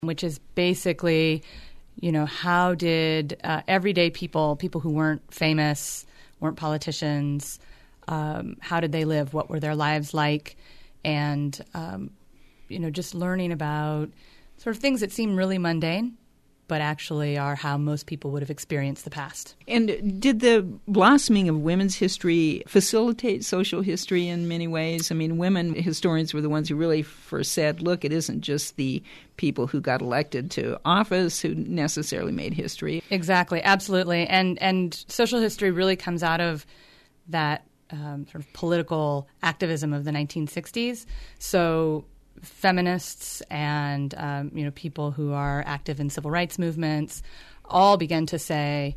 which is basically, how did everyday people who weren't famous, weren't politicians, how did they live? What were their lives like? And, just learning about sort of things that seem really mundane, but actually are how most people would have experienced the past. And did the blossoming of women's history facilitate social history in many ways? I mean, women historians were the ones who really first said, look, it isn't just the people who got elected to office who necessarily made history. Exactly, absolutely. And social history really comes out of that sort of political activism of the 1960s. So feminists and people who are active in civil rights movements all began to say,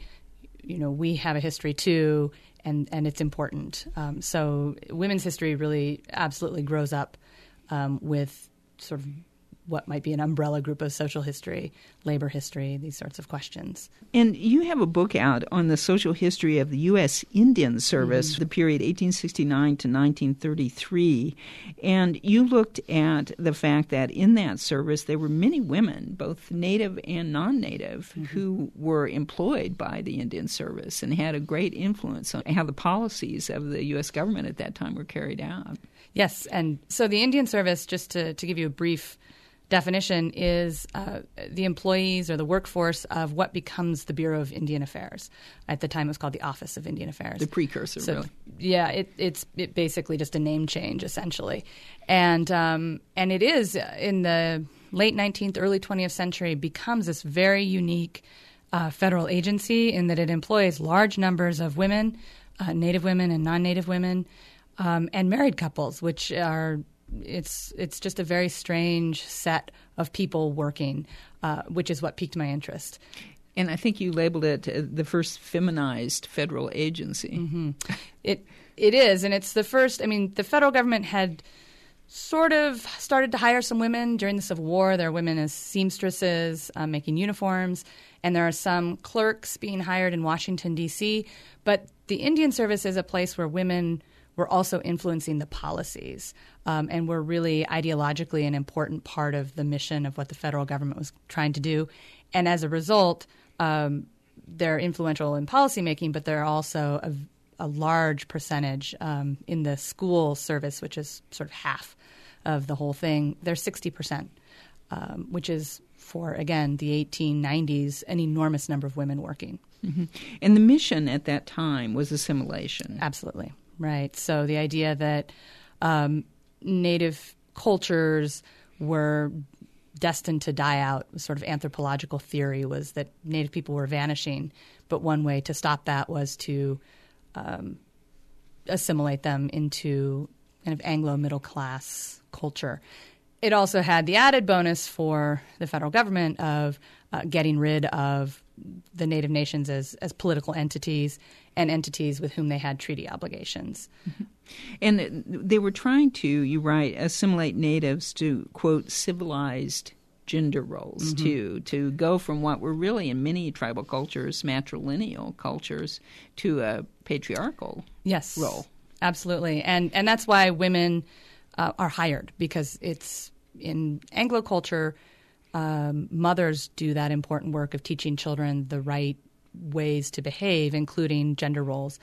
we have a history too, and it's important. So women's history really absolutely grows up with sort of what might be an umbrella group of social history, labor history, these sorts of questions. And you have a book out on the social history of the U.S. Indian Service, the period 1869 to 1933. And you looked at the fact that in that service there were many women, both native and non-native, who were employed by the Indian Service and had a great influence on how the policies of the U.S. government at that time were carried out. Yes, and so the Indian Service, just to give you a brief definition, is the employees or the workforce of what becomes the Bureau of Indian Affairs. At the time, it was called the Office of Indian Affairs. The precursor, really. Yeah, it's basically just a name change, essentially. And it is, in the late 19th, early 20th century, becomes this very unique federal agency in that it employs large numbers of women, Native women and non-Native women, and married couples, which are it's just a very strange set of people working, which is what piqued my interest. And I think you labeled it the first feminized federal agency. Mm-hmm. It is, and it's the first. I mean, the federal government had sort of started to hire some women during the Civil War. There are women as seamstresses making uniforms, and there are some clerks being hired in Washington, D.C. But the Indian Service is a place where women were also influencing the policies and were really ideologically an important part of the mission of what the federal government was trying to do. And as a result, they're influential in policymaking, but they're also a large percentage in the school service, which is sort of half of the whole thing. They're 60%, which is for, again, the 1890s, an enormous number of women working. Mm-hmm. And the mission at that time was assimilation. Absolutely. Right. So the idea that Native cultures were destined to die out, sort of anthropological theory was that Native people were vanishing, but one way to stop that was to assimilate them into kind of Anglo middle class culture. It also had the added bonus for the federal government of getting rid of the Native nations as political entities and entities with whom they had treaty obligations. Mm-hmm. And they were trying to, you write, assimilate natives to, quote, civilized gender roles, to go from what were really in many tribal cultures, matrilineal cultures, to a patriarchal role. Absolutely. And that's why women are hired, because it's in Anglo culture, mothers do that important work of teaching children the right ways to behave, including gender roles.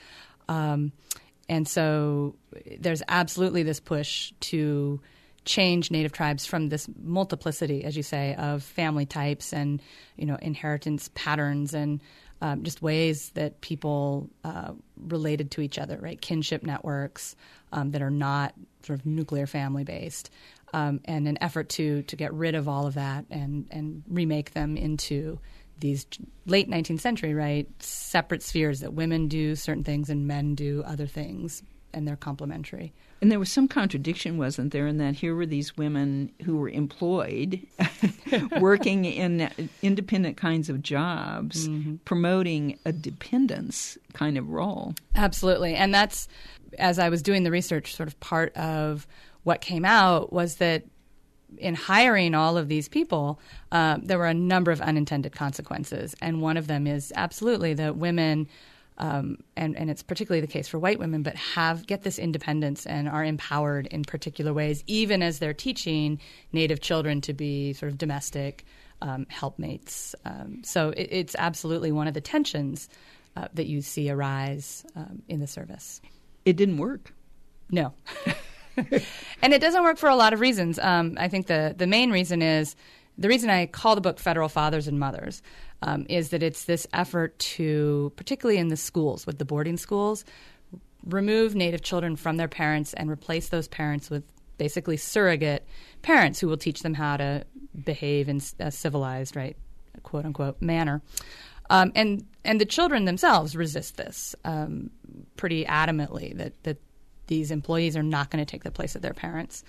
And so there's absolutely this push to change Native tribes from this multiplicity, as you say, of family types and, inheritance patterns and just ways that people related to each other, right? Kinship networks that are not sort of nuclear family based. And an effort to get rid of all of that and remake them into these late 19th century, right, separate spheres that women do certain things and men do other things, and they're complementary. And there was some contradiction, wasn't there, in that here were these women who were employed, working in independent kinds of jobs, promoting a dependence kind of role. Absolutely. And that's, as I was doing the research, sort of part of what came out was that in hiring all of these people, there were a number of unintended consequences. And one of them is absolutely that women, and it's particularly the case for white women, but get this independence and are empowered in particular ways, even as they're teaching Native children to be sort of domestic, helpmates. So it's absolutely one of the tensions that you see arise in the service. It didn't work. No. And it doesn't work for a lot of reasons. I think the main reason is, the reason I call the book Federal Fathers and Mothers is that it's this effort to, particularly in the schools, with the boarding schools, remove Native children from their parents and replace those parents with basically surrogate parents who will teach them how to behave in a civilized, right, quote unquote, manner. And the children themselves resist this pretty adamantly, that these employees are not going to take the place of their parents.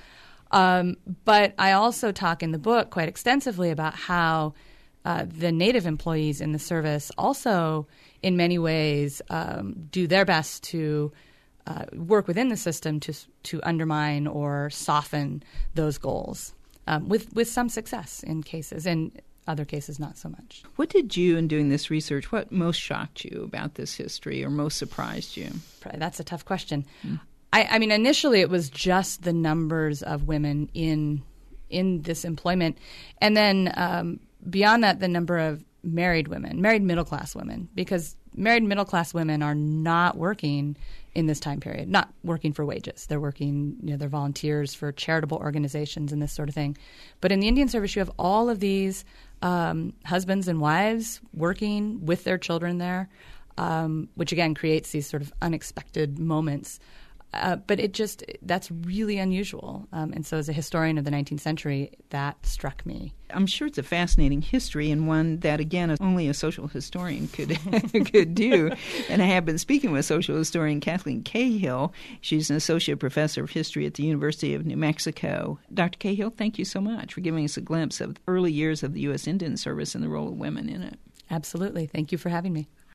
But I also talk in the book quite extensively about how the Native employees in the service also, in many ways, do their best to work within the system to undermine or soften those goals, with some success in cases, and other cases not so much. What did you, in doing this research, what most shocked you about this history or most surprised you? That's a tough question. I mean, initially it was just the numbers of women in this employment, and then beyond that, the number of married women, married middle-class women, because married middle-class women are not working in this time period, not working for wages. They're working, they're volunteers for charitable organizations and this sort of thing. But in the Indian Service, you have all of these husbands and wives working with their children there, which again creates these sort of unexpected moments. But that's really unusual. And so as a historian of the 19th century, that struck me. I'm sure it's a fascinating history, and one that, again, only a social historian could do. And I have been speaking with social historian Kathleen Cahill. She's an associate professor of history at the University of New Mexico. Dr. Cahill, thank you so much for giving us a glimpse of the early years of the U.S. Indian Service and the role of women in it. Absolutely. Thank you for having me.